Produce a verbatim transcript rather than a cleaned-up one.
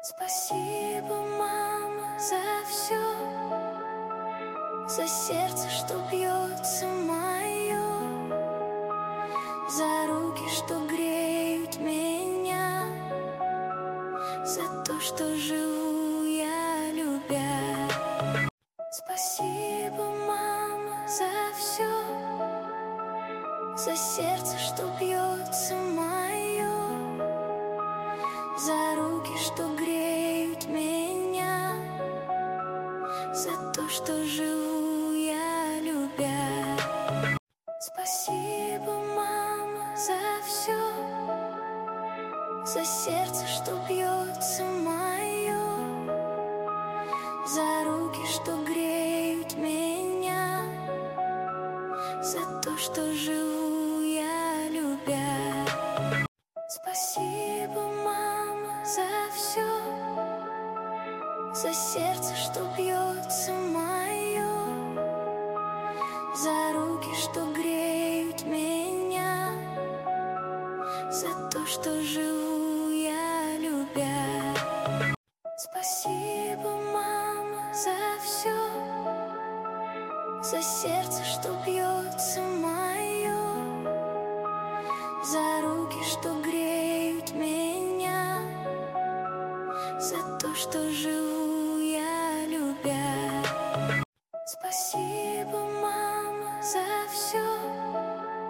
Спасибо, мама, за все, за сердце, что бьется мое, за руки, что греют меня, за то, что живу я, любя. Спасибо, мама, за все, за сердце, что бьется мое, за руки, что греют меня, за то, что живу я, любя. Спасибо, мама, за все, за сердце, что бьется мое, за руки, что греют меня, за то, что живу я, любя. Спасибо, мама, за все, за сердце, что бьется мое, за руки, что греют меня, за то, что живу я, любя. Спасибо, мама, за все, за сердце, что бьется мое, за руки, что греют меня, за то, что живу я, любя.